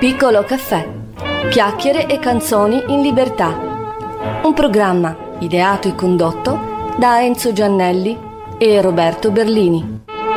Piccolo caffè, chiacchiere e canzoni in libertà. Un programma ideato e condotto da Enzo Giannelli e Roberto Berlini.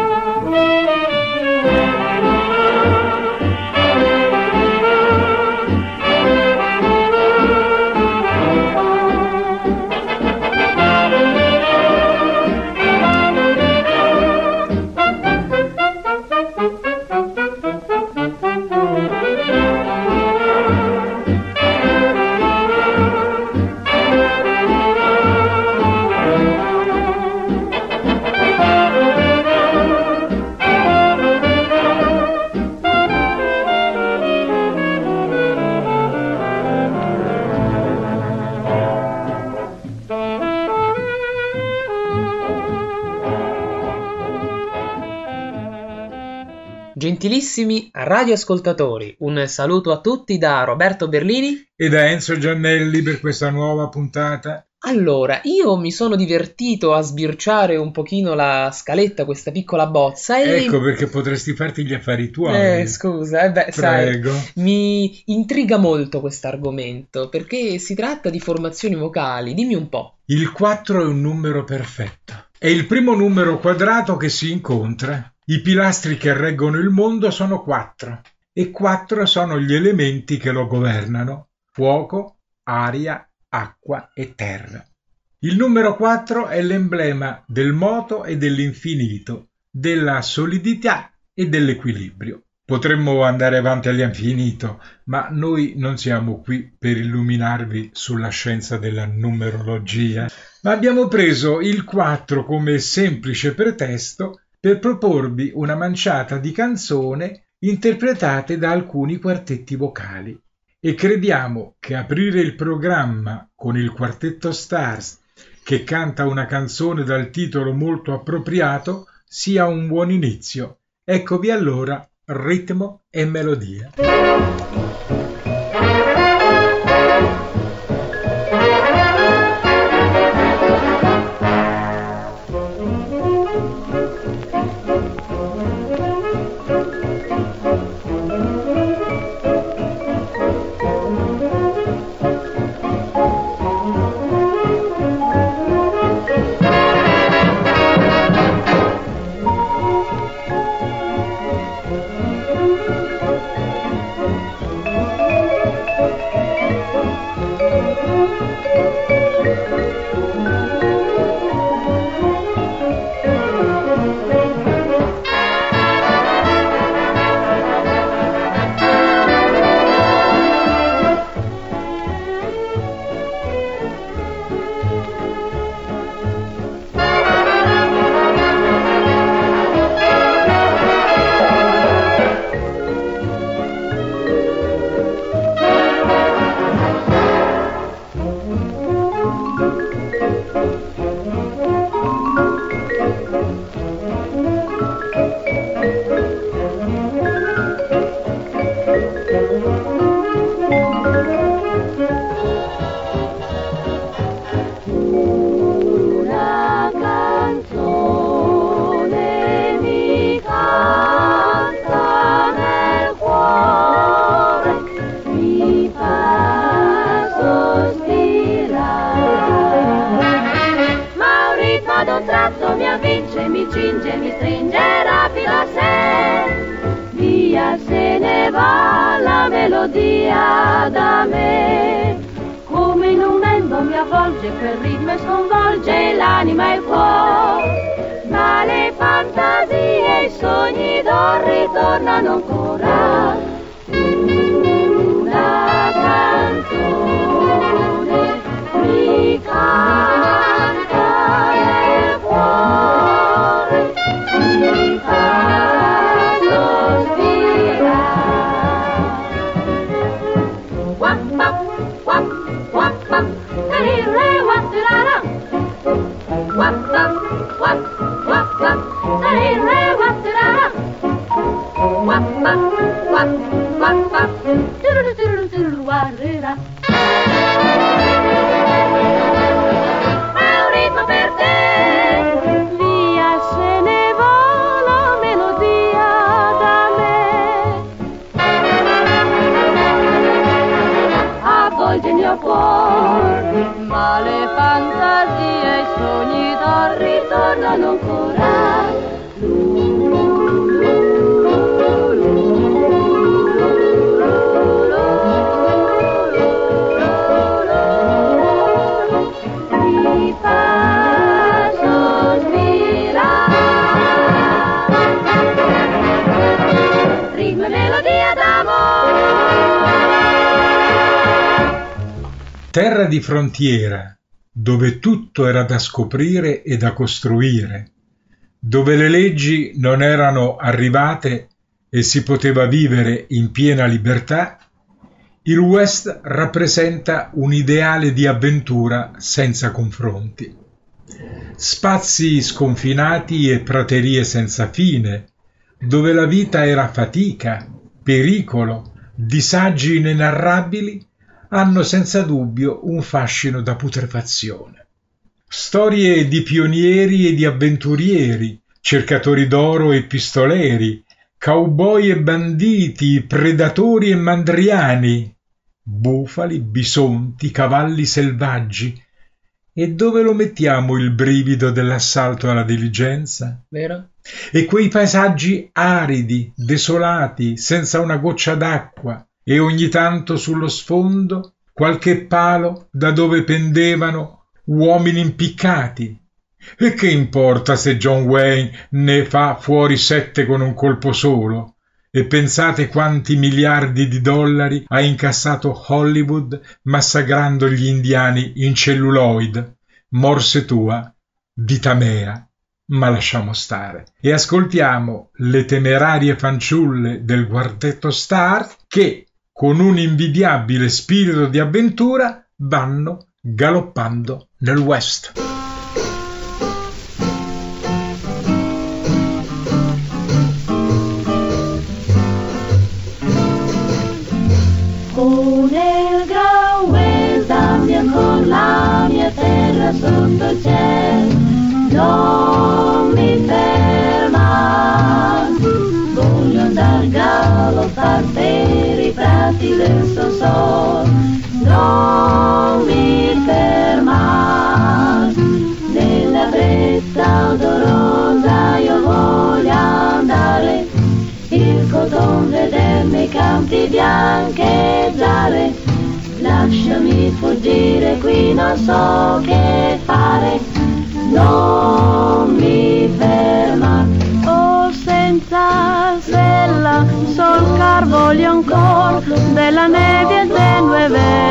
Gentilissimi radioascoltatori, un saluto a tutti da Roberto Berlini e da Enzo Giannelli per questa nuova puntata. Allora, io mi sono divertito a sbirciare un pochino la scaletta, questa piccola bozza e... Ecco perché potresti farti gli affari tuoi. Scusa, Prego. Sai, mi intriga molto quest'argomento, perché si tratta di formazioni vocali, dimmi un po'. Il 4 è un numero perfetto. È il primo numero quadrato che si incontra. I pilastri che reggono il mondo sono 4 e 4 sono gli elementi che lo governano: fuoco, aria, acqua e terra. Il numero 4 è l'emblema del moto e dell'infinito, della solidità e dell'equilibrio. Potremmo andare avanti all'infinito, ma noi non siamo qui per illuminarvi sulla scienza della numerologia, ma abbiamo preso il 4 come semplice pretesto per proporvi una manciata di canzoni interpretate da alcuni quartetti vocali. E crediamo che aprire il programma con il quartetto Stars, che canta una canzone dal titolo molto appropriato, sia un buon inizio. Eccovi allora ritmo e melodia. Da me, come in un vento mi avvolge quel ritmo e sconvolge l'anima e il cuore, ma le fantasie e i sogni d'or ritornano ancora. Una canzone mi canta nel cuore, mi fa sospirare. cuore, ma le fantasie e i sogni non ritornano ancora. Mi fa sospirare, ritmo e melodia d'amore. Terra di frontiera, dove tutto era da scoprire e da costruire, dove le leggi non erano arrivate e si poteva vivere in piena libertà, il West rappresenta un ideale di avventura senza confronti. Spazi sconfinati e praterie senza fine, dove la vita era fatica, pericolo, disagi inenarrabili, hanno senza dubbio un fascino da putrefazione. Storie di pionieri e di avventurieri, cercatori d'oro e pistoleri, cowboy e banditi, predatori e mandriani, bufali, bisonti, cavalli selvaggi. E dove lo mettiamo il brivido dell'assalto alla diligenza? Vero? E quei paesaggi aridi, desolati, senza una goccia d'acqua, e ogni tanto sullo sfondo qualche palo da dove pendevano uomini impiccati. E che importa se John Wayne ne fa fuori 7 con un colpo solo? E pensate quanti miliardi di dollari ha incassato Hollywood massacrando gli indiani in celluloid. Morse tua, vita mea. Ma lasciamo stare e ascoltiamo le temerarie fanciulle del quartetto Star che, con un invidiabile spirito di avventura, vanno galoppando nel West. Con il gran West andiamo con la mia terra sotto il cielo, non mi ferma, voglio andare a galoppare per i prati del suo sol, non mi ferma, nella brezza odorosa io voglio andare, il cotone veder nei campi biancheggiare, lasciami fuggire qui non so che fare, non mi ferma. Oh, senza sella solcar voglio ancora della nebbia tenue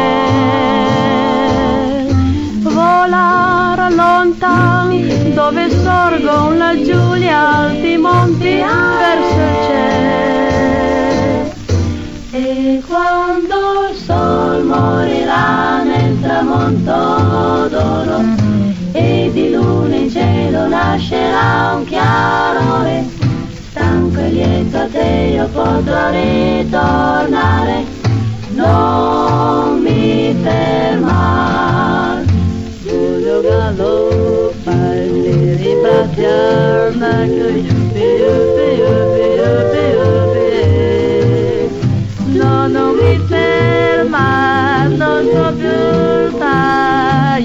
ver, volar lontan dove sorgon laggiù gli alti monti verso il cielo. E quando il sol morirà nel tramonto d'oro e di luna in cielo nascerà un chiarore, stanco e lieto a te io potrò ritornare, non mi fermar. Voglio galoppare per i prati armati, no, non mi ferma, non so più stare,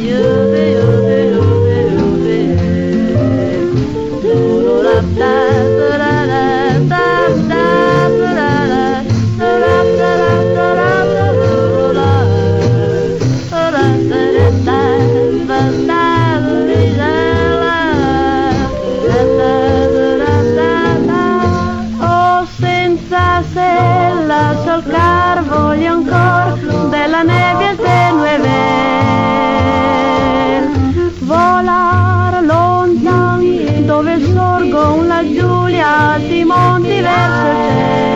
oh, senza sella solcar voglio ancora della nebbia tenue ver, volar lontan dove sorgon laggiù gli alti monti verso il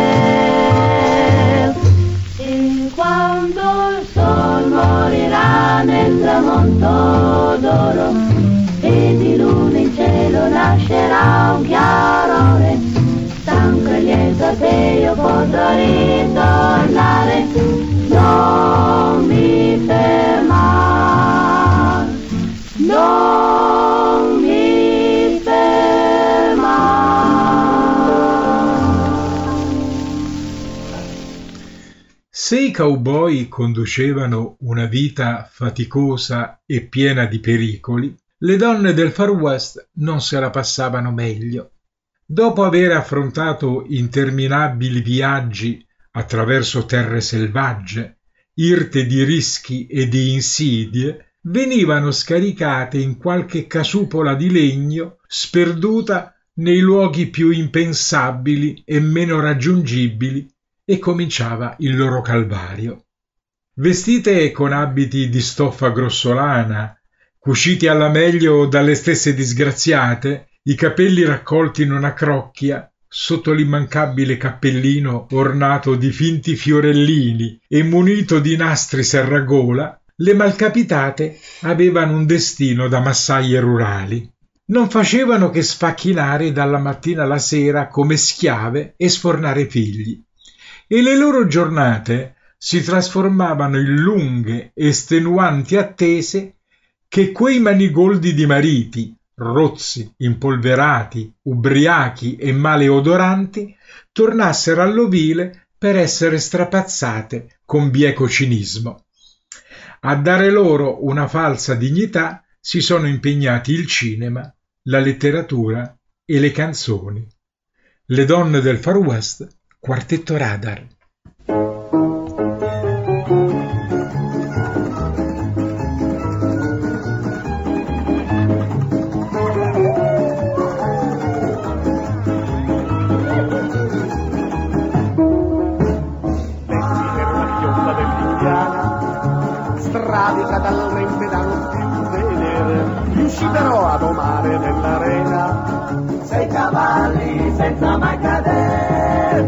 cielo. E quando il sol morirà nel tramonto d'oro e di luna in cielo nascerà un chiarore, stanco e lieto a te io potrò ritornare, non mi fermar, non mi fermar. Se i cowboy conducevano una vita faticosa e piena di pericoli, le donne del Far West non se la passavano meglio. Dopo aver affrontato interminabili viaggi attraverso terre selvagge, irte di rischi e di insidie, venivano scaricate in qualche casupola di legno sperduta nei luoghi più impensabili e meno raggiungibili, e cominciava il loro calvario. Vestite con abiti di stoffa grossolana, cuciti alla meglio dalle stesse disgraziate, i capelli raccolti in una crocchia, sotto l'immancabile cappellino ornato di finti fiorellini e munito di nastri serragola, le malcapitate avevano un destino da massaie rurali. Non facevano che sfacchinare dalla mattina alla sera come schiave e sfornare figli, e le loro giornate si trasformavano in lunghe e estenuanti attese che quei manigoldi di mariti, rozzi, impolverati, ubriachi e maleodoranti, tornassero all'ovile per essere strapazzate con bieco cinismo. A dare loro una falsa dignità si sono impegnati il cinema, la letteratura e le canzoni. Le donne del Far West, Quartetto Radar. Stradica talmente da non più vedere, riuscì però a domare nell'arena 6 cavalli senza mai cadere.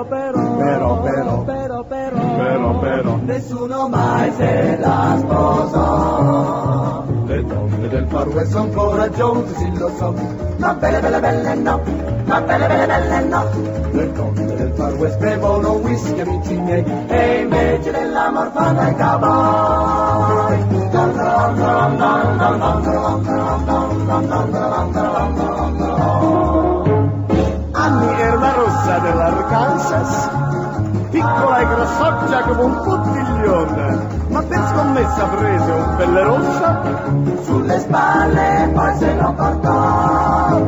Però nessuno mai se la sposò. Le donne del Far West son coraggiose, sì lo so, ma belle no, ma belle no. Le donne del Far West bevono whisky, amici miei, e invece dell'amor fanno i cowboy. Annie era una rossa dell'Arkansas, piccola e grassoccia come un bottiglione, ma per scommessa prese un pelle rossa sulle spalle, poi se lo portò.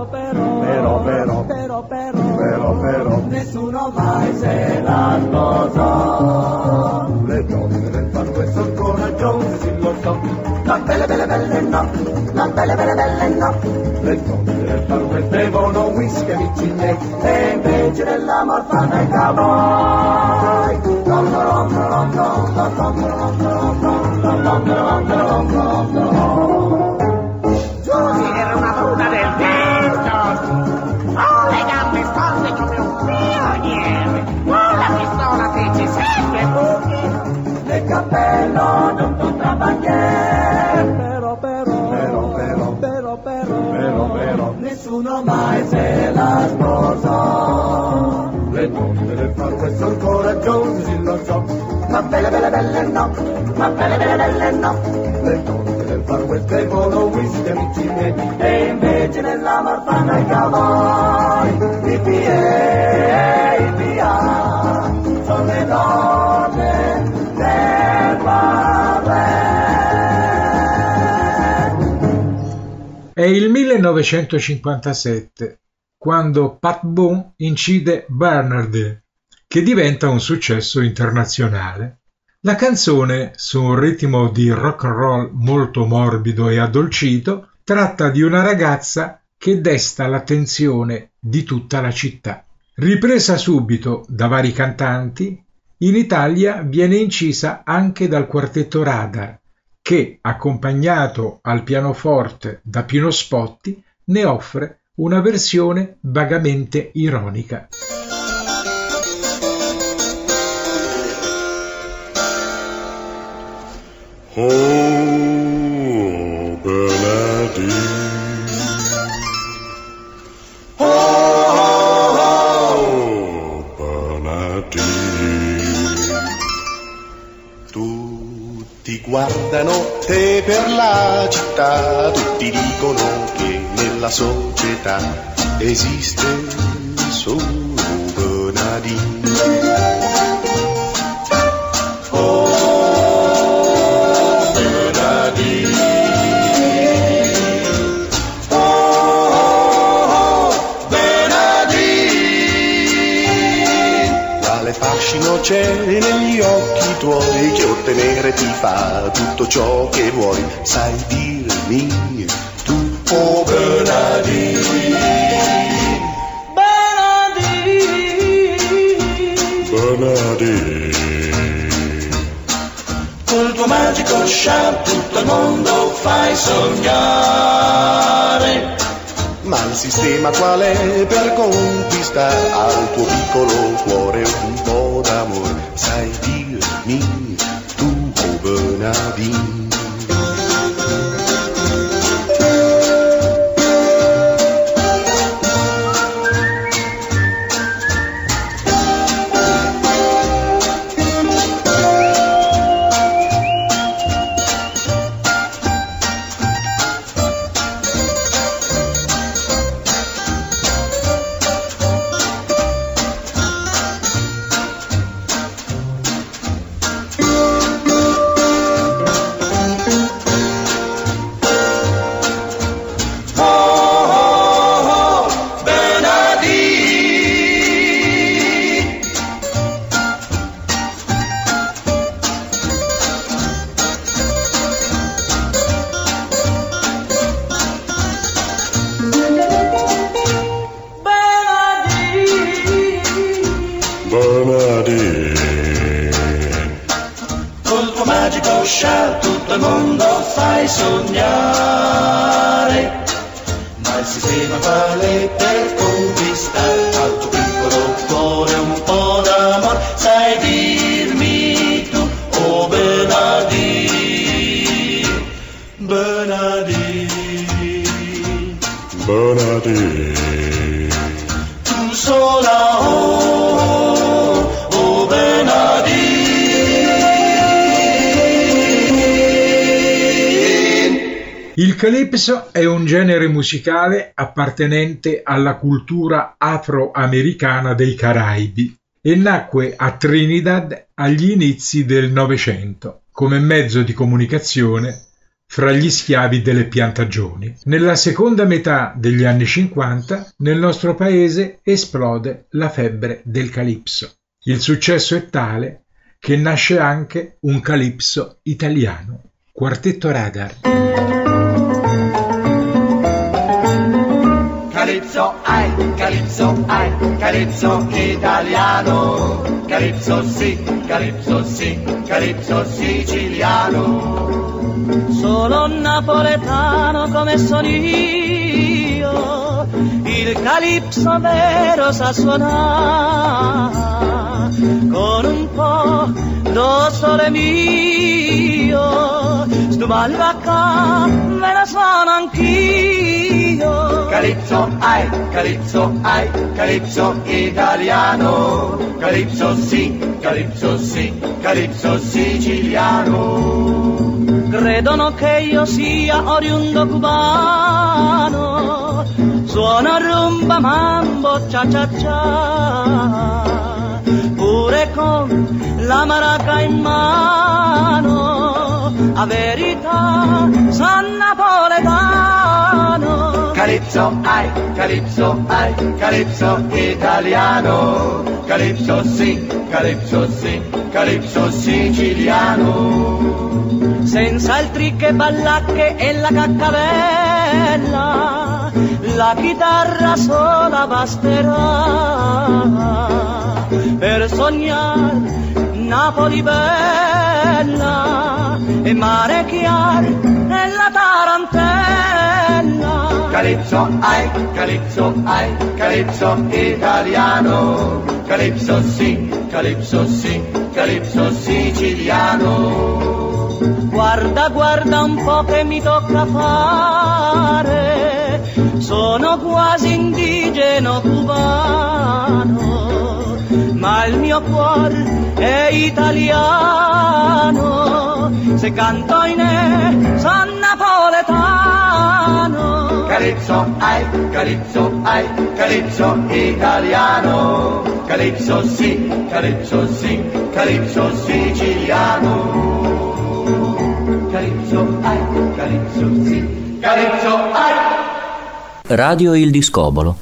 Però nessuno mai se la sposò. Le donne del Far West son coraggiose, sì lo so, ma belle no, ma belle no. Le donne del Far West bevono whisky, amici miei, e invece dell'amor fanno i cowboy. Giusy era una bruna del vento, oh, le gambe storte come un pioniere, oh, la pistola fece sempre buchi, nel cappello non contrabbandiere. Però nessuno mai se la sposò. Le donne del Far West son coraggiose, sì lo so, ma belle no, ma belle no. Le donne del Far West bevono whisky, amici miei, e invece nell'amor fanno i cowboy. I P.A. sono le donne del Far West. È il 1957, quando Pat Boone incide Bernardy, che diventa un successo internazionale. La canzone, su un ritmo di rock and roll molto morbido e addolcito, tratta di una ragazza che desta l'attenzione di tutta la città. Ripresa subito da vari cantanti, in Italia viene incisa anche dal Quartetto Radar, che, accompagnato al pianoforte da Pino Spotti, ne offre una versione vagamente ironica. Oh, Bernadine. Oh, Bernadine. Tutti guardano te per la città, tutti dicono che nella società esiste solo Bernadine. c'è negli occhi tuoi che ottenere ti fa tutto ciò che vuoi. Sai dirmi tu, oh Bernardine, Bernardine, col tuo magico charme tutto il mondo fai sognare. Ma il sistema qual è per conquistare al tuo piccolo cuore un po' d'amore? Sai dirmi tu, oh Bernardine. Il calypso è un genere musicale appartenente alla cultura afroamericana dei Caraibi e nacque a Trinidad agli inizi del Novecento come mezzo di comunicazione fra gli schiavi delle piantagioni. Nella seconda metà degli anni 50 nel nostro paese esplode la febbre del calypso. Il successo è tale che nasce anche un calypso italiano. Quartetto Radar. Calypso ai, calypso italiano, calypso sì, calypso siciliano. Solo napoletano come sono io, il calypso vero sa suonare, con un po' do sole mio, stu malvacca me la suono anch'io. Calypso ai, calypso italiano, calypso sì, calypso siciliano. Credono che io sia oriundo cubano, suono rumba, mambo, cia cia cia, pure con la maraca in mano, a verità son napoletano. Calypso ai, calypso italiano, calypso sì, calypso siciliano. Senza altri che ballacche e la caccavella, la chitarra sola basterà per sognar Napoli bella e mare chiaro nella tarantella. Calypso ai, calypso italiano, calypso sì, calypso siciliano. Guarda, guarda un po' che mi tocca fare, sono quasi indigeno cubano, ma il mio cuore è italiano, se canto in son napoletano. Calypso ai, calypso italiano, calypso sì, calypso siciliano. Calypso ai, calypso sì, calypso ai. Radio Il Discobolo.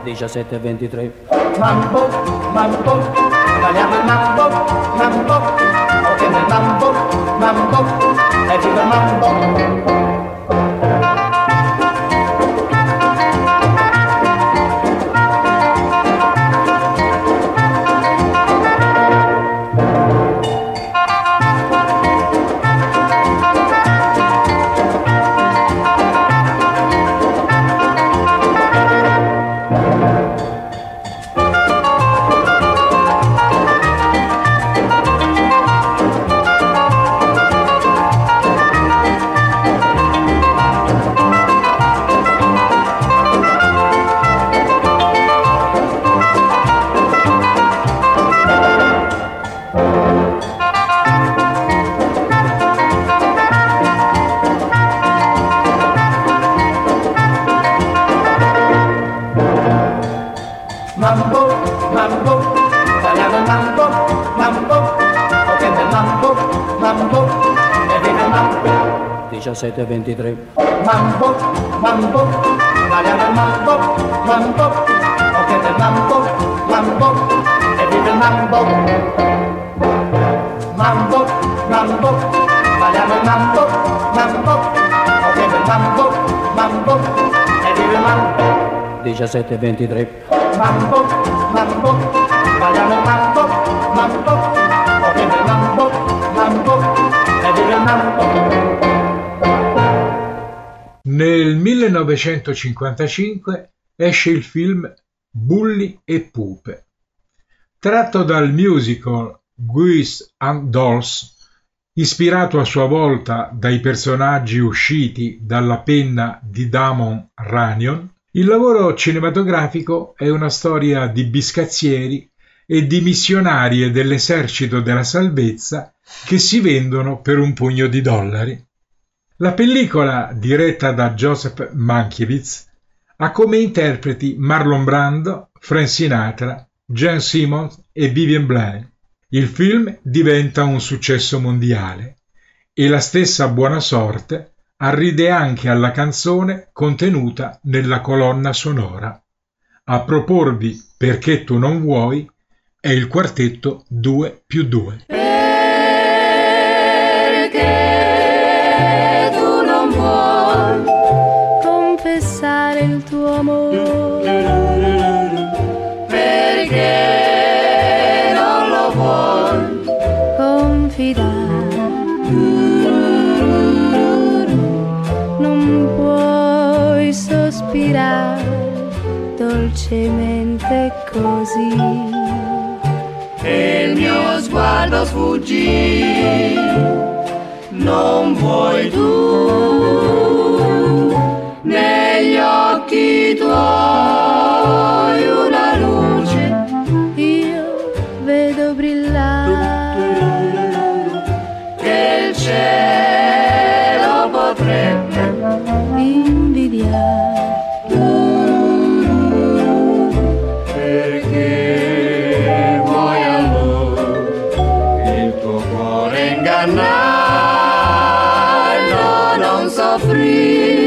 17:23. Mambo, mambo, balliamo il mambo, mambo, ok nel mambo, mambo, e viva il mambo. Sette 23. Mambo, mambo, balliamo il mambo, mambo, ok del mambo, mambo, e vive il mambo. Mambo, mambo, balliamo il mambo, mambo, ok del mambo, mambo, e vive il mambo. 17:23. Mambo, mambo, balliamo il mambo, mambo, ok del mambo, mambo, e vive il mambo. Nel 1955 esce il film Bulli e Pupe. Tratto dal musical Guys and Dolls, ispirato a sua volta dai personaggi usciti dalla penna di Damon Runyon, il lavoro cinematografico è una storia di biscazzieri e di missionarie dell'esercito della salvezza che si vendono per un pugno di dollari. La pellicola, diretta da Joseph Mankiewicz, ha come interpreti Marlon Brando, Frank Sinatra, Gene Simmons e Vivian Blaine. Il film diventa un successo mondiale e la stessa buona sorte arride anche alla canzone contenuta nella colonna sonora. A proporvi Perché tu non vuoi è il quartetto 2+2. Il tuo amore perché non lo vuoi confidare, non puoi sospirare dolcemente così e il mio sguardo sfuggì, non vuoi tu negli occhi tuoi una luce io vedo brillare che il cielo potrebbe invidiare, perché vuoi amore il tuo cuore ingannare, non soffrire,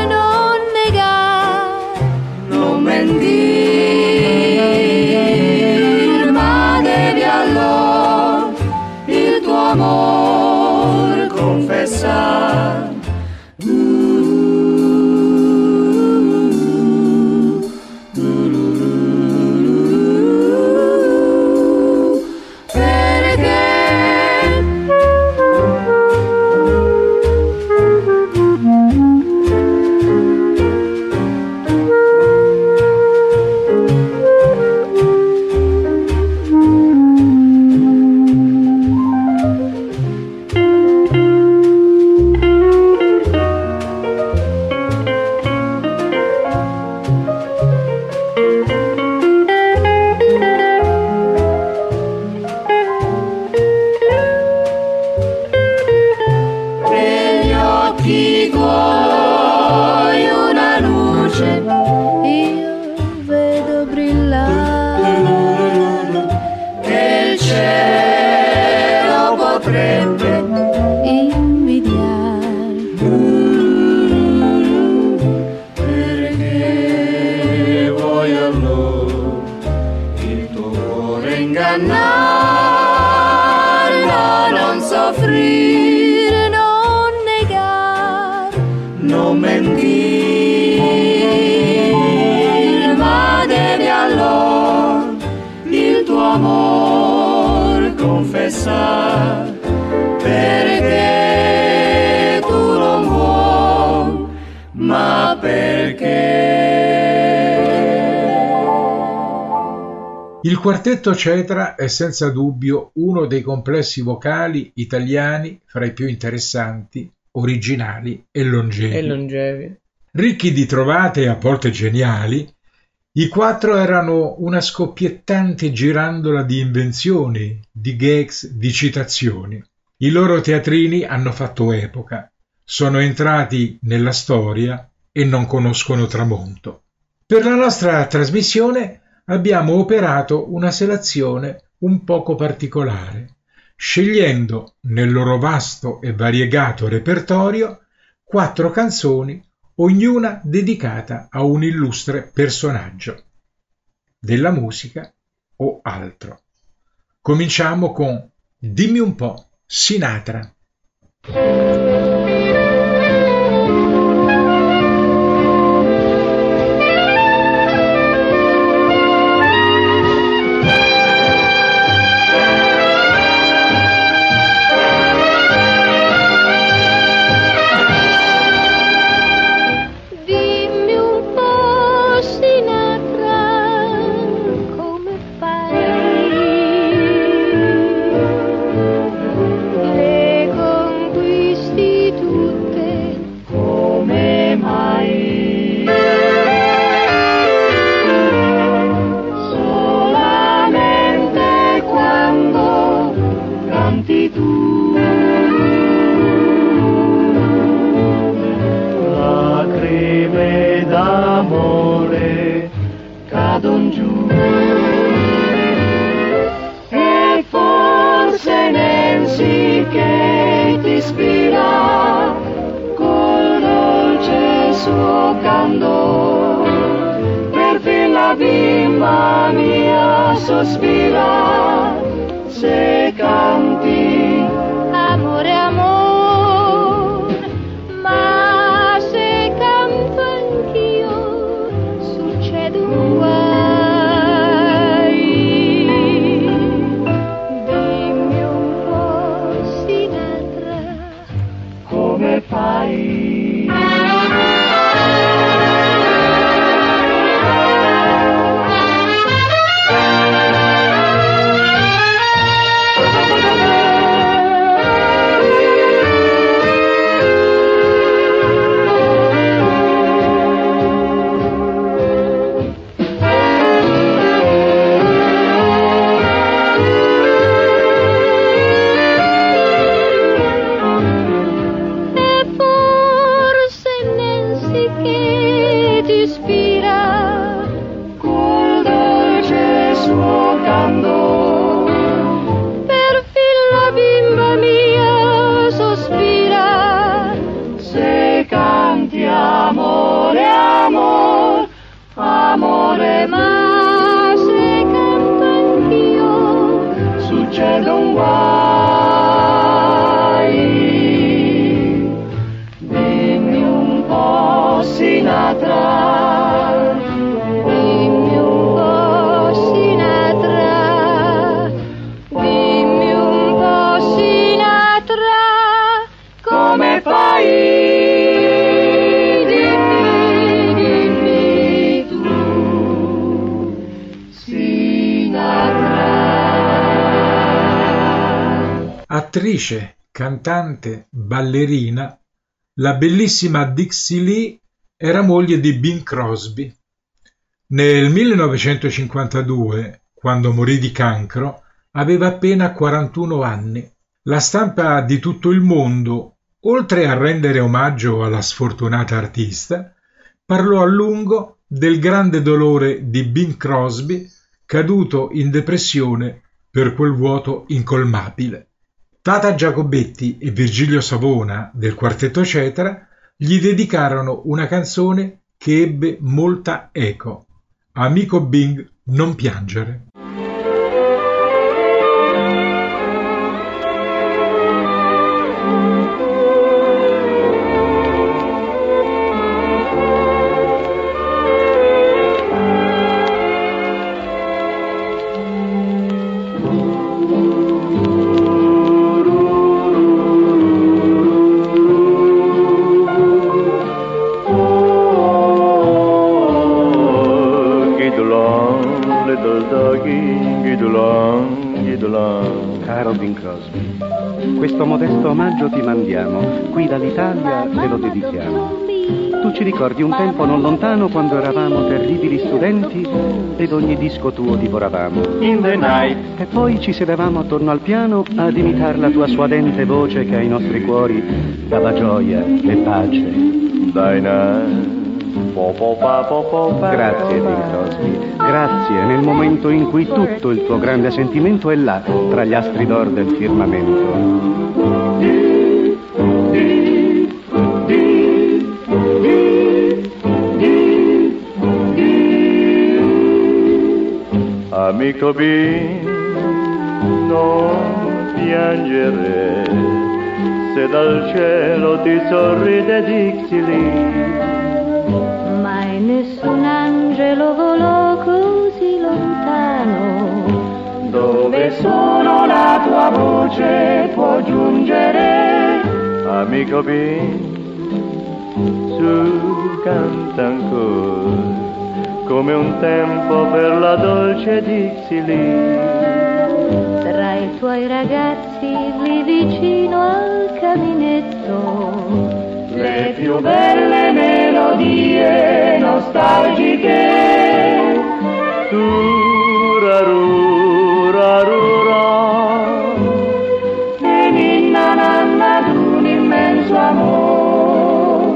ma devi allora il tuo amor confessare. perché ingannare, no, non soffrire, non negar, non mentir, ma devi allora il tuo amor confessare, perché tu non vuoi, ma perché. Il quartetto Cetra è senza dubbio uno dei complessi vocali italiani fra i più interessanti, originali e longevi. Ricchi di trovate e a volte geniali, i quattro erano una scoppiettante girandola di invenzioni, di gags, di citazioni. I loro teatrini hanno fatto epoca, sono entrati nella storia e non conoscono tramonto. Per la nostra trasmissione abbiamo operato una selezione un poco particolare, scegliendo nel loro vasto e variegato repertorio 4 canzoni, ognuna dedicata a un illustre personaggio della musica o altro. Cominciamo con Dimmi un po', Sinatra. Bimba mia sospira, se canti amore, amore, ma se canto anch'io succede un guai. Dimmi un po', Sinatra, come fai? Attrice, cantante, ballerina, la bellissima Dixie Lee era moglie di Bing Crosby. Nel 1952, quando morì di cancro, aveva appena 41 anni. La stampa di tutto il mondo, oltre a rendere omaggio alla sfortunata artista, parlò a lungo del grande dolore di Bing Crosby, caduto in depressione per quel vuoto incolmabile. Tata Giacobetti e Virgilio Savona del quartetto Cetra gli dedicarono una canzone che ebbe molta eco. Amico Bing, non piangere. Blanc. Caro Bing Crosby, questo modesto omaggio ti mandiamo, qui dall'Italia te lo dedichiamo. Tu ci ricordi un tempo non lontano quando eravamo terribili studenti ed ogni disco tuo divoravamo. In the night. E poi ci sedevamo attorno al piano ad imitar la tua suadente voce che ai nostri cuori dava gioia e pace. Dinah. Grazie Bing Crosby, grazie nel momento in cui tutto il tuo grande sentimento è là, tra gli astri d'or del firmamento. Amico Bing, non piangere, se dal cielo ti sorride Dixie Lee. Mai nessun angelo volò così lontano, Dove solo la tua voce può giungere. Amico Bing, su canta ancora come un tempo per la dolce Dixie Lee. Tra i tuoi ragazzi lì vicino al caminetto, le più belle melodie nostalgiche. Turarurarura, e ninna nanna d'un immenso amor.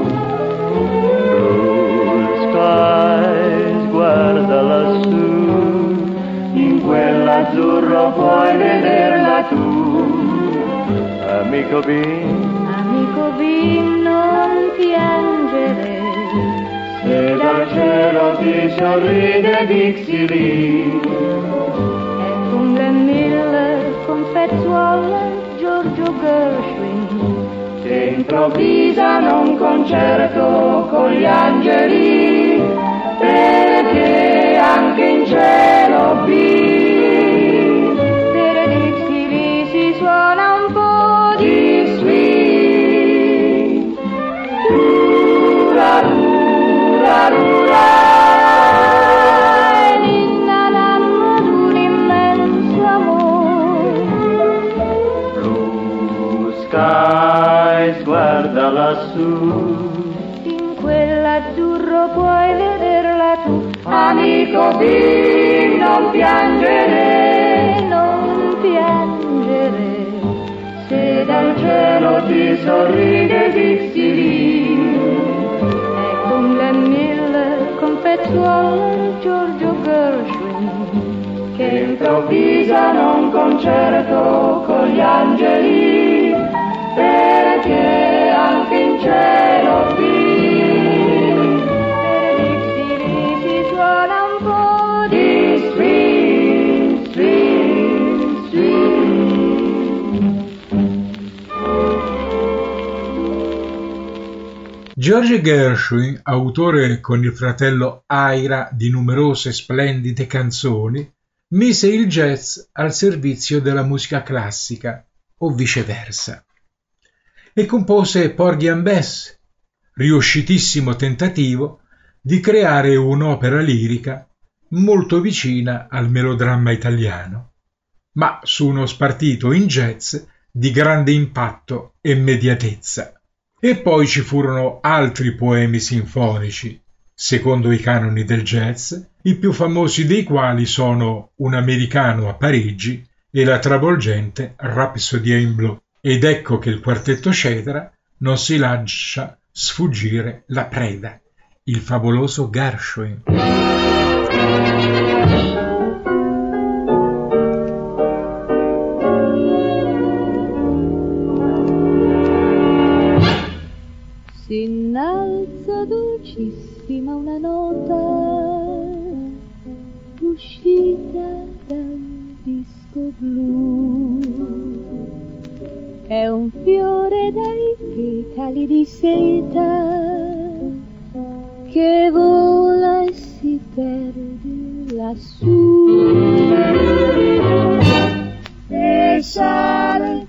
Blue skies, guarda lassù, in quell'azzurro puoi vederla tu. Amico Bing, amico Bing, non piangere, se dal cielo ti sorride Dixie Lee. E con Glenn Miller, con Fats Giorgio Gershwin, che improvvisano un concerto con gli angeli, perché anche in cielo Bing, per Dixie Lee si suona un po' di swing. Turarurarura, e ninna nanna d'un immenso amor. Blue skies, guarda lassù, In quell'azzurro puoi vederla tu. amico Bing, non piangere, non piangere, se dal cielo ti sorride Dixie Lee. E con Glenn Miller, con Fats Giorgio Gershwin, che improvvisano un concerto con gli angeli, perché anche in cielo Bing, per Dixie Lee si suona un po' di swing, swing, swing. George Gershwin, autore con il fratello Ira di numerose splendide canzoni, mise il jazz al servizio della musica classica o viceversa e compose Porgy and Bess, riuscitissimo tentativo di creare un'opera lirica molto vicina al melodramma italiano, ma su uno spartito in jazz di grande impatto e immediatezza. E poi ci furono altri poemi sinfonici, secondo i canoni del jazz, i più famosi dei quali sono Un americano a Parigi e la travolgente Rhapsody in Blue. Ed ecco che il quartetto Cetra non si lascia sfuggire la preda, il favoloso Gershwin. Si innalza dolcissima una nota uscita dal disco blu. È un fiore dai petali di seta che vola e si perde lassù. E sale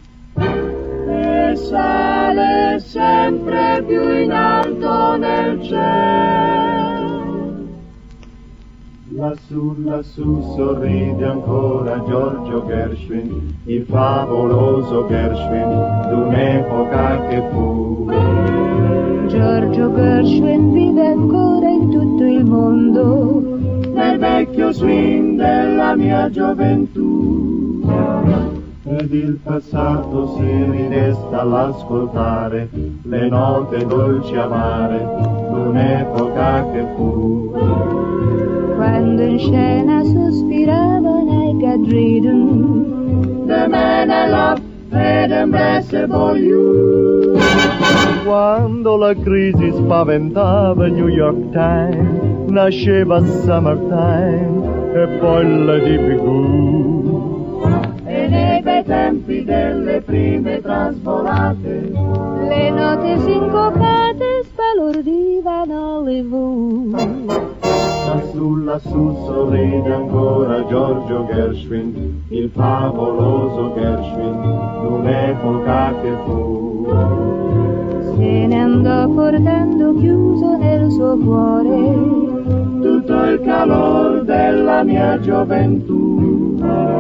sempre più in alto nel cielo. Lassù sorride ancora Giorgio Gershwin, il favoloso Gershwin d'un'epoca che fu. Giorgio Gershwin vive ancora in tutto il mondo, nel vecchio swing della mia gioventù. Ed il passato si ridesta all'ascoltare le note dolci amare d'un'epoca che fu. Quando in scena sospiravano i Gadridon, The man I love and embraceable you. Quando la crisi spaventava il New York Times, nasceva Summertime e poi Lady Bigoo. E nei bei tempi delle prime trasvolate, le note sincopate sbalordivano Hollywood. Lassù sorride ancora Giorgio Gershwin, il favoloso Gershwin d'un'epoca che fu. Se ne andò portando chiuso nel suo cuore tutto il calor della mia gioventù.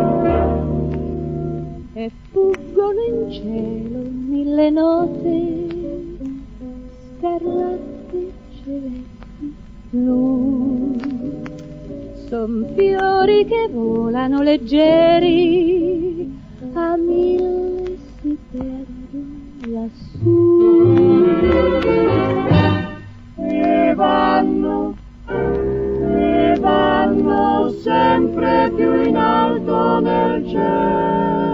E fuggono in cielo mille note scarlatte celesti blu. Son fiori che volano leggeri, a mille si perdono lassù. E vanno sempre più in alto nel cielo.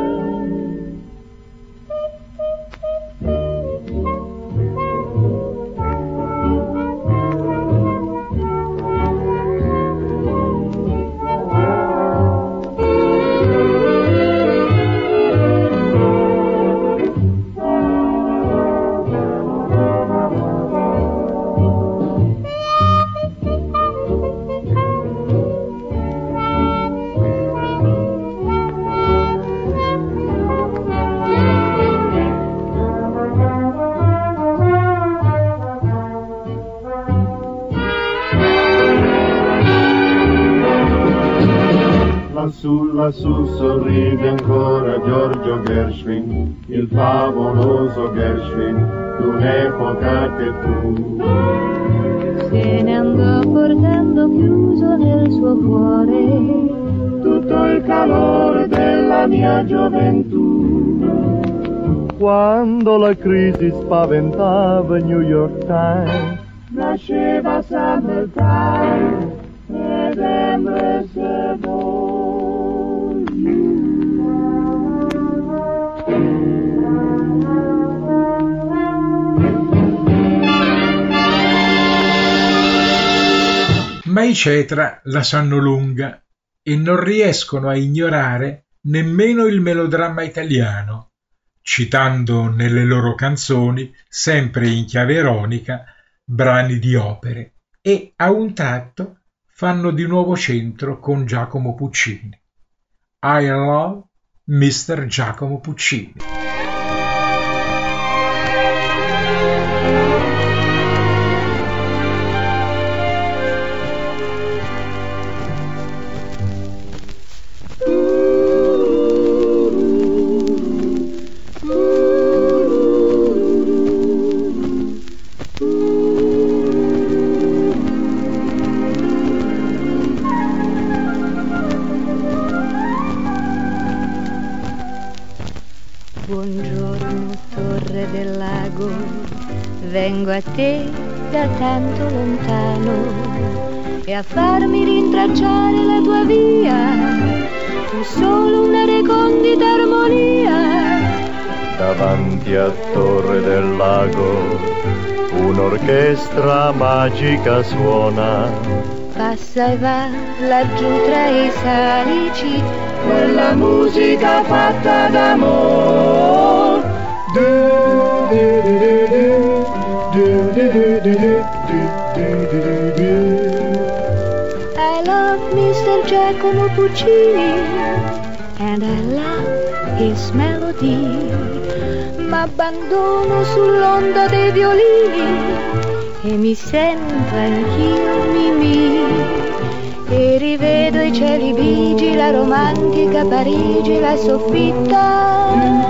Lassù sorride ancora Giorgio Gershwin, il favoloso Gershwin d'un'epoca che fu. Se ne andò portando chiuso nel suo cuore tutto il calore della mia gioventù. Quando la crisi spaventava il New York Times, nasceva Summertime ed embraceable. Ma i Cetra la sanno lunga e non riescono a ignorare nemmeno il melodramma italiano, citando nelle loro canzoni, sempre in chiave ironica, brani di opere e a un tratto fanno di nuovo centro con Giacomo Puccini. I love Mr. Giacomo Puccini. Buongiorno, Torre del Lago, vengo a te da tanto lontano e a farmi rintracciare la tua via, fu solo una recondita armonia. Davanti a Torre del Lago un'orchestra magica suona, passa e va laggiù tra i salici, quella musica fatta d'amor. I love Mr. Giacomo Puccini and I love his melody. M'abbandono sull'onda dei violini e mi sento anch'io Mimì. e rivedo i cieli bigi, la romantica Parigi, la soffitta.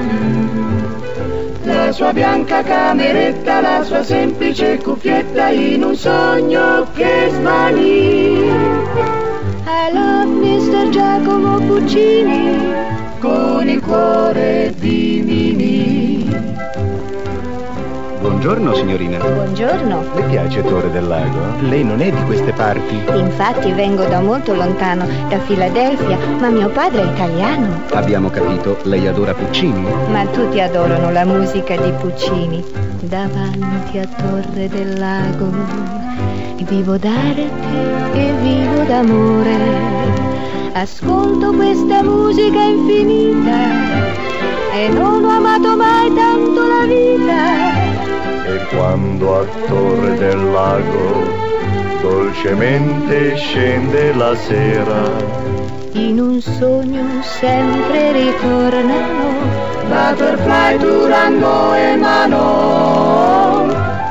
La sua bianca cameretta, la sua semplice cuffietta in un sogno che svanì. I love Mr. Giacomo Puccini con il cuore di Mimì. Buongiorno signorina. Buongiorno. Le piace Torre del Lago? Lei non è di queste parti. Infatti vengo da molto lontano, da Filadelfia, ma mio padre è italiano. Abbiamo capito, lei adora Puccini. Ma tutti adorano la musica di Puccini. Davanti a Torre del Lago vivo d'arte e vivo d'amore. Ascolto questa musica infinita e non ho amato mai tanto la vita. E quando a Torre del Lago dolcemente scende la sera, in un sogno sempre ritornano Butterfly, Durango e Manon.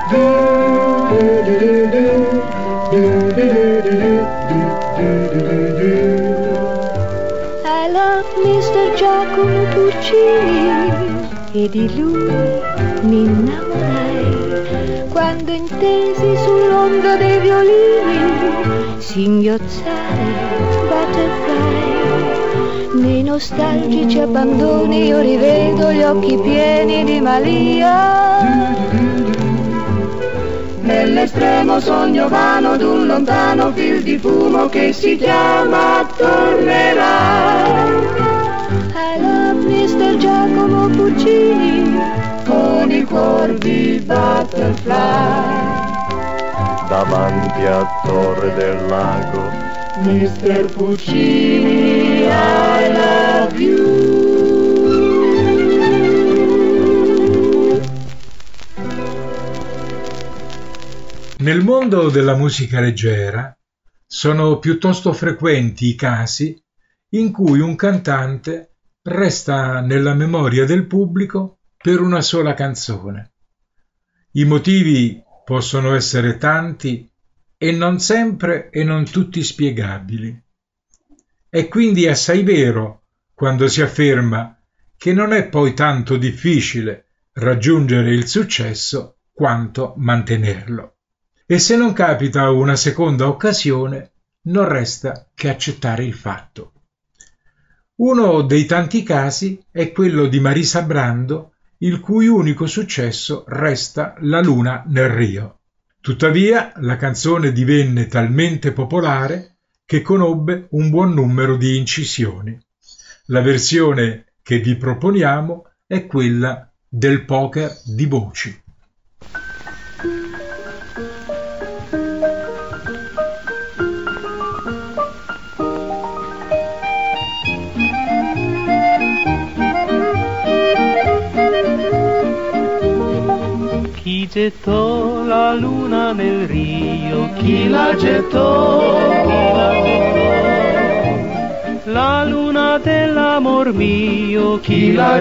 I love Mr. Giacomo Puccini e di lui mi innamorai quando intesi sull'onda dei violini singhiozzare Butterfly. Nei nostalgici abbandoni io rivedo gli occhi pieni di Malia. Nell'estremo sogno vano d'un lontano fil di fumo che si chiama tornerai. I love Mr. Giacomo Puccini con il cuor di Butterfly. davanti a Torre del Lago, Mr. Puccini, I love you. Nel mondo della musica leggera sono piuttosto frequenti i casi in cui un cantante resta nella memoria del pubblico per una sola canzone. I motivi possono essere tanti e non sempre e non tutti spiegabili. È quindi assai vero quando si afferma che non è poi tanto difficile raggiungere il successo quanto mantenerlo. E se non capita una seconda occasione, non resta che accettare il fatto. Uno dei tanti casi è quello di Marisa Brando, il cui unico successo resta La luna nel Rio. Tuttavia, la canzone divenne talmente popolare che conobbe un buon numero di incisioni. La versione che vi proponiamo è quella del poker di voci. Chi gettò la luna nel Rio? Chi la gettò? La luna dell'amor mio, chi la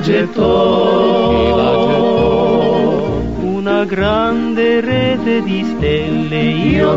gettò? Una grande rete di stelle io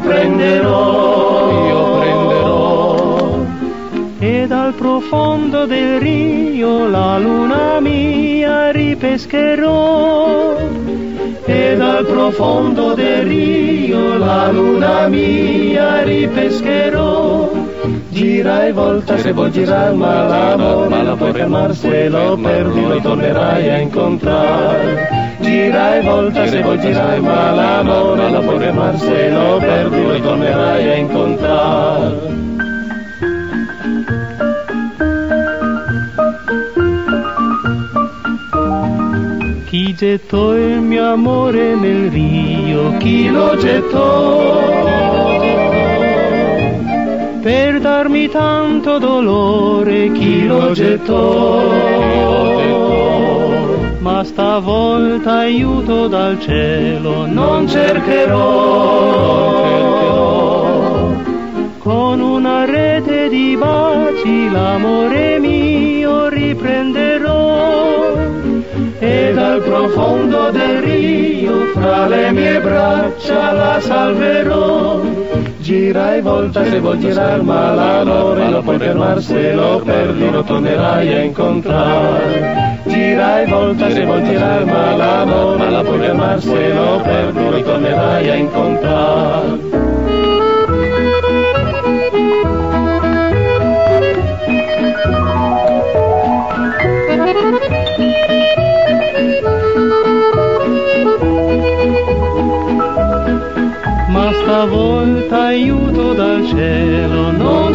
prenderò, e dal profondo del Rio la luna mia ripescherò. E dal profondo del Rio la luna mia ripescherò. Gira e volta se vuoi girar, ma la puoi fermar, se lo perdi lo tornerai a incontrar. Gira e volta se vuoi girar, ma la puoi fermar, se lo perdi lo tornerai a incontrar. Chi gettò il mio amore nel Rio? Chi lo gettò? Per darmi tanto dolore, chi lo gettò? Ma stavolta aiuto dal cielo non cercherò. Con una rete di baci l'amore mio riprenderò. E dal profondo del Rio fra le mie braccia la salverò. Gira e volta se vuol girar, ma l'amore non puoi fermar, se lo perdi lo tornerai a incontrare. Gira e volta se vuol girar, ma l'amore non puoi fermar, se lo perdi lo tornerai a incontrare. Ma stavolta aiuto dal cielo non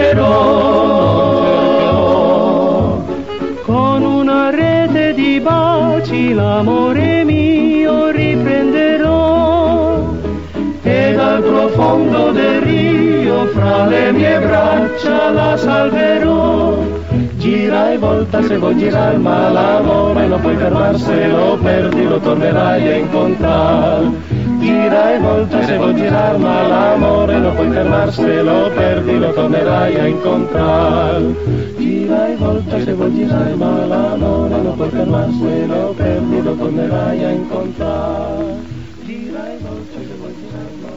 cercherò, con una rete di baci l'amore mio riprenderò, e dal profondo del rio fra le mie braccia la salverò. Gira e volta se vuoi girar, ma l'amore non puoi fermar, se lo perdi lo tornerai a incontrare. Gira e volta se vuoi girar, ma l'amore non puoi fermar, se lo perdi lo tornerai a incontrare. Gira e volta se vuoi girar, ma l'amore non puoi fermar, se lo perdi lo tornerai a incontrare. Gira e volta se vuoi girar, ma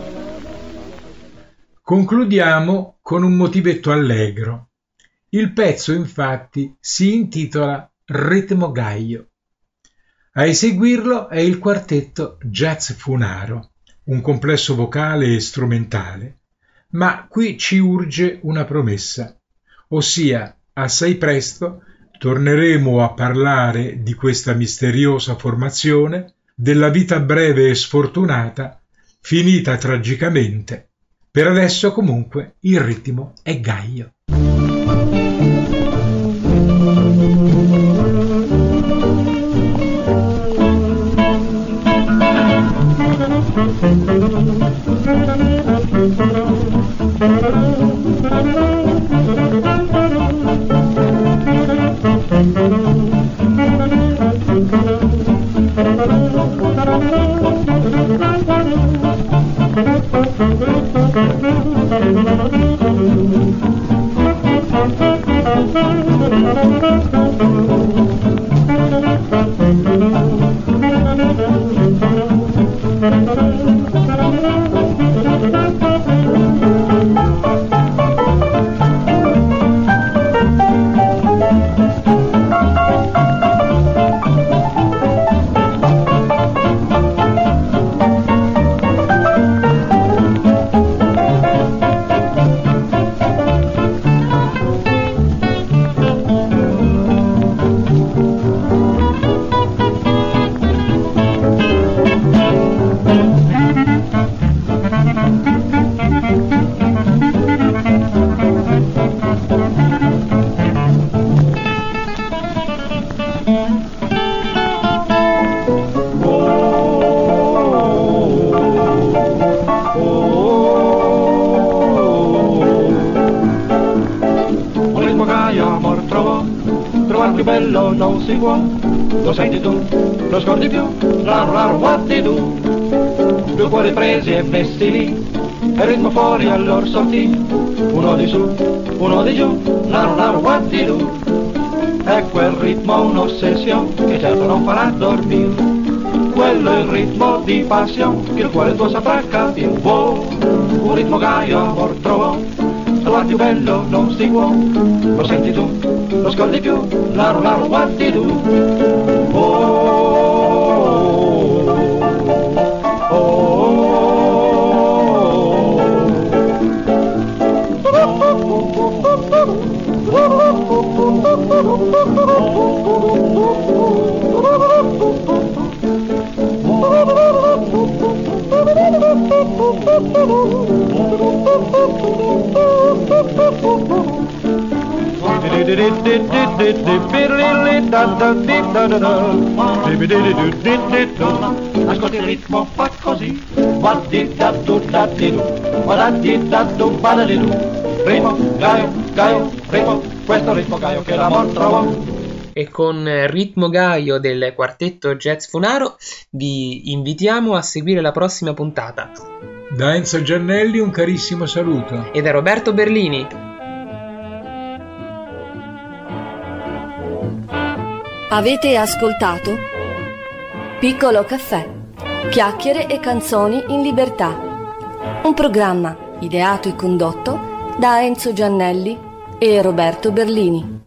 Concludiamo con un motivetto allegro. Il pezzo infatti si intitola Ritmo Gaio. A eseguirlo è il quartetto Jazz Funaro, un complesso vocale e strumentale, ma qui ci urge una promessa, ossia assai presto torneremo a parlare di questa misteriosa formazione, della vita breve e sfortunata, finita tragicamente. Per adesso comunque il ritmo è gaio. Non si può, lo senti tu, lo scordi più, raro raro guardi tu, due cuori presi e messi lì, e ritmo fuori all'or sortì, uno di su, uno di giù, raro raro guardi tu, è quel ritmo un'ossessione che certo non farà dormire, quello è il ritmo di passione che il cuore tuo saprà capire, wow, un ritmo gaio amor trovò, trovare più bello non si può, lo senti tu, lo scordi più, raro raro guardi tu, ascolti il ritmo fa così, guardi da tu, guardi da tu, ritmo gaio, gaio, ritmo, questo ritmo gaio che l'amor trovò. E con Ritmo Gaio del quartetto Jazz Funaro vi invitiamo a seguire la prossima puntata. Da Enzo Giannelli un carissimo saluto. E da Roberto Berlini. Avete ascoltato Piccolo Caffè, chiacchiere e canzoni in libertà. Un programma ideato e condotto da Enzo Giannelli e Roberto Berlini.